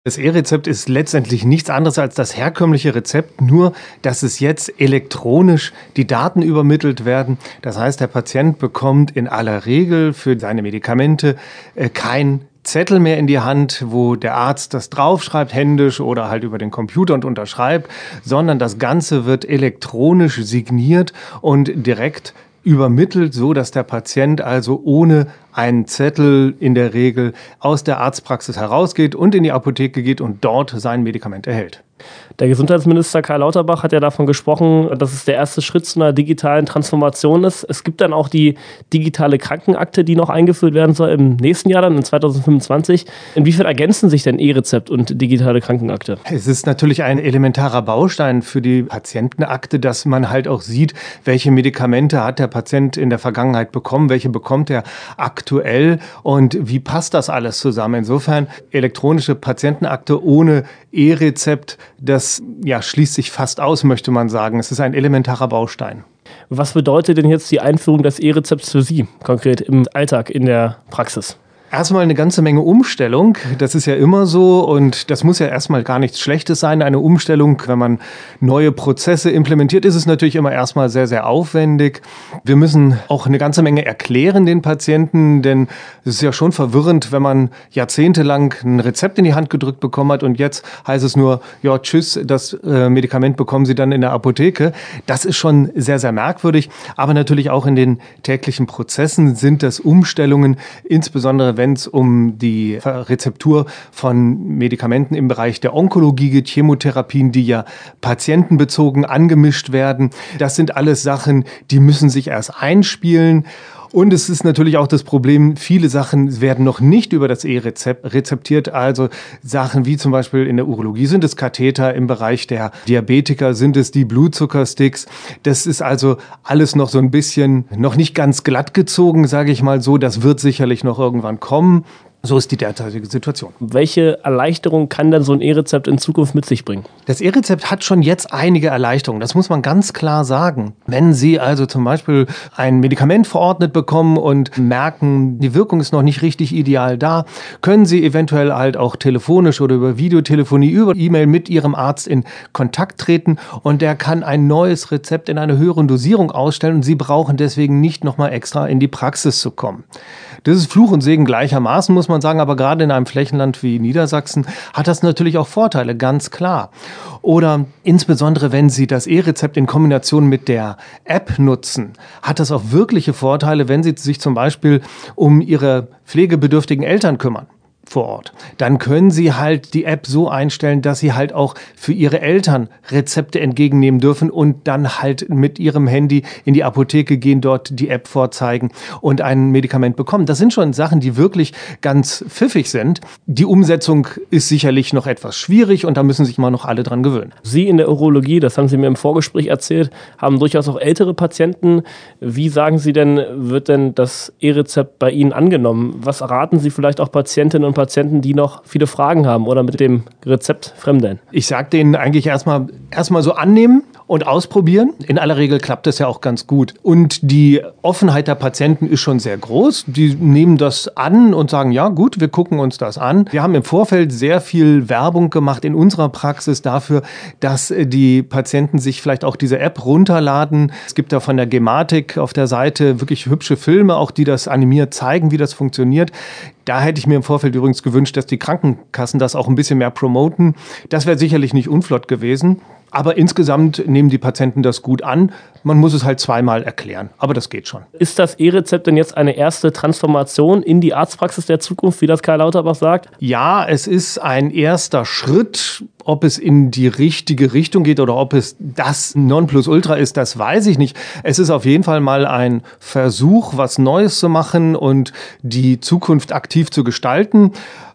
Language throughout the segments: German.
Das E-Rezept ist letztendlich nichts anderes als das herkömmliche Rezept, nur dass es jetzt elektronisch die Daten übermittelt werden. Das heißt, der Patient bekommt in aller Regel für seine Medikamente kein Zettel mehr in die Hand, wo der Arzt das draufschreibt, händisch oder halt über den Computer und unterschreibt, sondern das Ganze wird elektronisch signiert und direkt übermittelt, so dass der Patient also ohne einen Zettel in der Regel aus der Arztpraxis herausgeht und in die Apotheke geht und dort sein Medikament erhält. Der Gesundheitsminister Karl Lauterbach hat ja davon gesprochen, dass es der erste Schritt zu einer digitalen Transformation ist. Es gibt dann auch die digitale Krankenakte, die noch eingeführt werden soll im nächsten Jahr, dann in 2025. Inwiefern ergänzen sich denn E-Rezept und digitale Krankenakte? Es ist natürlich ein elementarer Baustein für die Patientenakte, dass man halt auch sieht, welche Medikamente hat der Patient in der Vergangenheit bekommen, welche bekommt er aktuell und wie passt das alles zusammen. Insofern elektronische Patientenakte ohne E-Rezept, das schließt sich fast aus, möchte man sagen. Es ist ein elementarer Baustein. Was bedeutet denn jetzt die Einführung des E-Rezepts für Sie konkret im Alltag, in der Praxis? Erstmal eine ganze Menge Umstellung. Das ist ja immer so und das muss ja erstmal gar nichts Schlechtes sein. Eine Umstellung, wenn man neue Prozesse implementiert, ist es natürlich immer erstmal sehr, sehr aufwendig. Wir müssen auch eine ganze Menge erklären den Patienten, denn es ist ja schon verwirrend, wenn man jahrzehntelang ein Rezept in die Hand gedrückt bekommen hat und jetzt heißt es nur, ja, tschüss, das Medikament bekommen Sie dann in der Apotheke. Das ist schon sehr, sehr merkwürdig. Aber natürlich auch in den täglichen Prozessen sind das Umstellungen, insbesondere wenn es um die Rezeptur von Medikamenten im Bereich der Onkologie geht, Chemotherapien, die ja patientenbezogen angemischt werden. Das sind alles Sachen, die müssen sich erst einspielen. Und es ist natürlich auch das Problem, viele Sachen werden noch nicht über das E-Rezept rezeptiert. Also Sachen wie zum Beispiel in der Urologie sind es Katheter, im Bereich der Diabetiker sind es die Blutzuckersticks. Das ist also alles noch so ein bisschen, noch nicht ganz glatt gezogen, sage ich mal so. Das wird sicherlich noch irgendwann kommen. So ist die derzeitige Situation. Welche Erleichterung kann denn so ein E-Rezept in Zukunft mit sich bringen? Das E-Rezept hat schon jetzt einige Erleichterungen. Das muss man ganz klar sagen. Wenn Sie also zum Beispiel ein Medikament verordnet bekommen und merken, die Wirkung ist noch nicht richtig ideal da, können Sie eventuell halt auch telefonisch oder über Videotelefonie, über E-Mail mit Ihrem Arzt in Kontakt treten und der kann ein neues Rezept in einer höheren Dosierung ausstellen und Sie brauchen deswegen nicht nochmal extra in die Praxis zu kommen. Das ist Fluch und Segen gleichermaßen, muss man sagen, aber gerade in einem Flächenland wie Niedersachsen hat das natürlich auch Vorteile, ganz klar. Oder insbesondere, wenn Sie das E-Rezept in Kombination mit der App nutzen, hat das auch wirkliche Vorteile, wenn Sie sich zum Beispiel um Ihre pflegebedürftigen Eltern kümmern vor Ort. Dann können Sie halt die App so einstellen, dass Sie halt auch für Ihre Eltern Rezepte entgegennehmen dürfen und dann halt mit Ihrem Handy in die Apotheke gehen, dort die App vorzeigen und ein Medikament bekommen. Das sind schon Sachen, die wirklich ganz pfiffig sind. Die Umsetzung ist sicherlich noch etwas schwierig und da müssen sich mal noch alle dran gewöhnen. Sie in der Urologie, das haben Sie mir im Vorgespräch erzählt, haben durchaus auch ältere Patienten. Wie sagen Sie denn, wird denn das E-Rezept bei Ihnen angenommen? Was raten Sie vielleicht auch Patientinnen und Patienten, die noch viele Fragen haben oder mit dem Rezept fremdeln? Ich sage denen eigentlich erstmal so annehmen und ausprobieren. In aller Regel klappt das ja auch ganz gut. Und die Offenheit der Patienten ist schon sehr groß. Die nehmen das an und sagen, ja gut, wir gucken uns das an. Wir haben im Vorfeld sehr viel Werbung gemacht in unserer Praxis dafür, dass die Patienten sich vielleicht auch diese App runterladen. Es gibt da von der Gematik auf der Seite wirklich hübsche Filme, auch die das animiert zeigen, wie das funktioniert. Da hätte ich mir im Vorfeld übrigens gewünscht, dass die Krankenkassen das auch ein bisschen mehr promoten. Das wäre sicherlich nicht unflott gewesen. Aber insgesamt nehmen die Patienten das gut an. Man muss es halt zweimal erklären, aber das geht schon. Ist das E-Rezept denn jetzt eine erste Transformation in die Arztpraxis der Zukunft, wie das Karl Lauterbach sagt? Ja, es ist ein erster Schritt. Ob es in die richtige Richtung geht oder ob es das Nonplusultra ist, das weiß ich nicht. Es ist auf jeden Fall mal ein Versuch, was Neues zu machen und die Zukunft aktiv zu gestalten.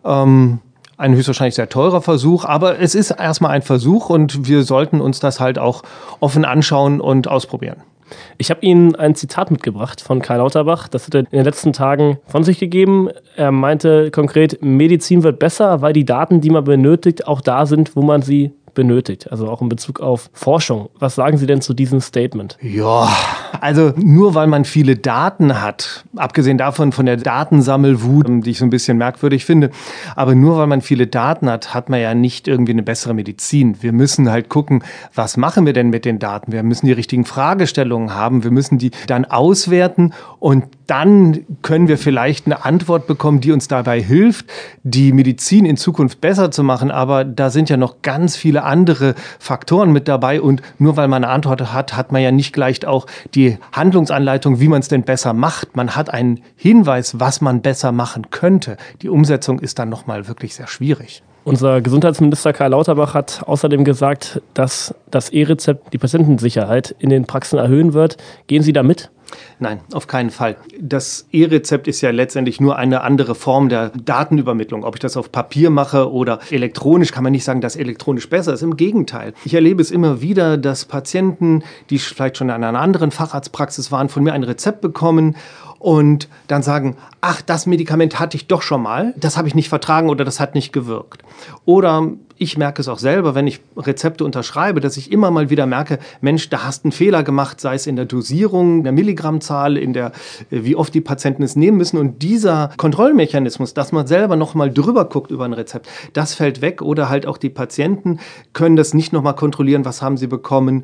Ein höchstwahrscheinlich sehr teurer Versuch, aber es ist erstmal ein Versuch und wir sollten uns das halt auch offen anschauen und ausprobieren. Ich habe Ihnen ein Zitat mitgebracht von Karl Lauterbach. Das hat er in den letzten Tagen von sich gegeben. Er meinte konkret, Medizin wird besser, weil die Daten, die man benötigt, auch da sind, wo man sie benötigt, also auch in Bezug auf Forschung. Was sagen Sie denn zu diesem Statement? Ja, also nur weil man viele Daten hat, abgesehen davon von der Datensammelwut, die ich so ein bisschen merkwürdig finde, aber nur weil man viele Daten hat, hat man ja nicht irgendwie eine bessere Medizin. Wir müssen halt gucken, was machen wir denn mit den Daten? Wir müssen die richtigen Fragestellungen haben, wir müssen die dann auswerten und dann können wir vielleicht eine Antwort bekommen, die uns dabei hilft, die Medizin in Zukunft besser zu machen. Aber da sind ja noch ganz viele andere Faktoren mit dabei. Und nur weil man eine Antwort hat, hat man ja nicht gleich auch die Handlungsanleitung, wie man es denn besser macht. Man hat einen Hinweis, was man besser machen könnte. Die Umsetzung ist dann nochmal wirklich sehr schwierig. Unser Gesundheitsminister Karl Lauterbach hat außerdem gesagt, dass das E-Rezept die Patientensicherheit in den Praxen erhöhen wird. Gehen Sie da mit? Nein, auf keinen Fall. Das E-Rezept ist ja letztendlich nur eine andere Form der Datenübermittlung. Ob ich das auf Papier mache oder elektronisch, kann man nicht sagen, dass elektronisch besser ist. Im Gegenteil. Ich erlebe es immer wieder, dass Patienten, die vielleicht schon in einer anderen Facharztpraxis waren, von mir ein Rezept bekommen und dann sagen, ach, das Medikament hatte ich doch schon mal, das habe ich nicht vertragen oder das hat nicht gewirkt. Oder ich merke es auch selber, wenn ich Rezepte unterschreibe, dass ich immer mal wieder merke, Mensch, da hast du einen Fehler gemacht, sei es in der Dosierung, der Milligrammzahl, in der, wie oft die Patienten es nehmen müssen. Und dieser Kontrollmechanismus, dass man selber noch mal drüber guckt über ein Rezept, das fällt weg. Oder halt auch die Patienten können das nicht noch mal kontrollieren, was haben sie bekommen.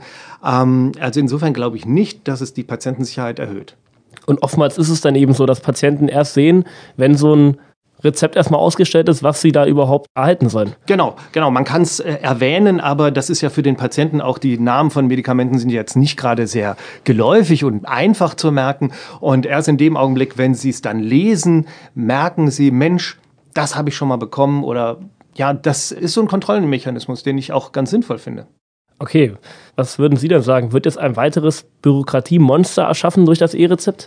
Also insofern glaube ich nicht, dass es die Patientensicherheit erhöht. Und oftmals ist es dann eben so, dass Patienten erst sehen, wenn so ein Rezept erstmal ausgestellt ist, was sie da überhaupt erhalten sollen. Genau. Man kann es erwähnen, aber das ist ja für den Patienten auch, die Namen von Medikamenten sind jetzt nicht gerade sehr geläufig und einfach zu merken. Und erst in dem Augenblick, wenn Sie es dann lesen, merken Sie, Mensch, das habe ich schon mal bekommen oder ja, das ist so ein Kontrollmechanismus, den ich auch ganz sinnvoll finde. Okay, was würden Sie denn sagen? Wird jetzt ein weiteres Bürokratiemonster erschaffen durch das E-Rezept?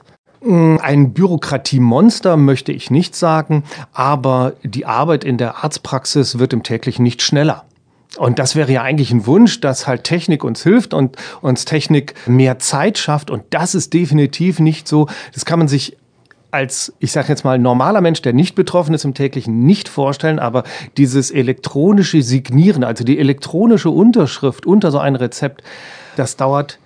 Ein Bürokratiemonster möchte ich nicht sagen, aber die Arbeit in der Arztpraxis wird im täglichen nicht schneller. Und das wäre ja eigentlich ein Wunsch, dass halt Technik uns hilft und uns Technik mehr Zeit schafft. Und das ist definitiv nicht so. Das kann man sich als, ich sage jetzt mal, normaler Mensch, der nicht betroffen ist im täglichen, nicht vorstellen. Aber dieses elektronische Signieren, also die elektronische Unterschrift unter so ein Rezept, das dauert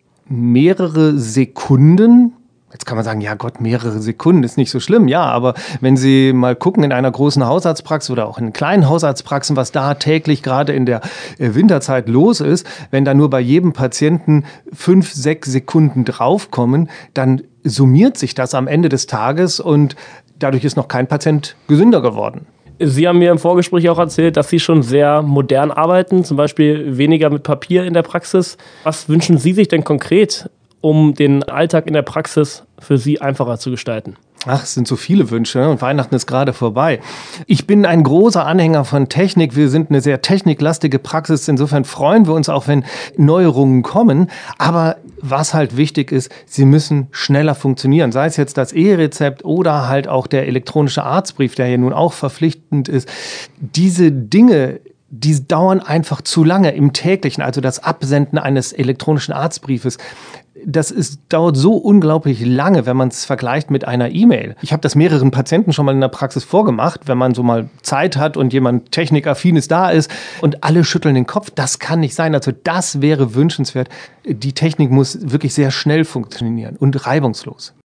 mehrere Sekunden. Jetzt kann man sagen, ja Gott, mehrere Sekunden ist nicht so schlimm. Ja, aber wenn Sie mal gucken in einer großen Hausarztpraxis oder auch in kleinen Hausarztpraxen, was da täglich gerade in der Winterzeit los ist, wenn da nur bei jedem Patienten 5, 6 Sekunden draufkommen, dann summiert sich das am Ende des Tages und dadurch ist noch kein Patient gesünder geworden. Sie haben mir im Vorgespräch auch erzählt, dass Sie schon sehr modern arbeiten, zum Beispiel weniger mit Papier in der Praxis. Was wünschen Sie sich denn konkret, um den Alltag in der Praxis für Sie einfacher zu gestalten? Ach, es sind so viele Wünsche und Weihnachten ist gerade vorbei. Ich bin ein großer Anhänger von Technik. Wir sind eine sehr techniklastige Praxis. Insofern freuen wir uns auch, wenn Neuerungen kommen. Aber was halt wichtig ist, sie müssen schneller funktionieren. Sei es jetzt das E-Rezept oder halt auch der elektronische Arztbrief, der ja nun auch verpflichtend ist. Diese Dinge, die dauern einfach zu lange im täglichen, also das Absenden eines elektronischen Arztbriefes. Dauert so unglaublich lange, wenn man es vergleicht mit einer E-Mail. Ich habe das mehreren Patienten schon mal in der Praxis vorgemacht, wenn man so mal Zeit hat und jemand technikaffines da ist und alle schütteln den Kopf. Das kann nicht sein. Also das wäre wünschenswert. Die Technik muss wirklich sehr schnell funktionieren und reibungslos.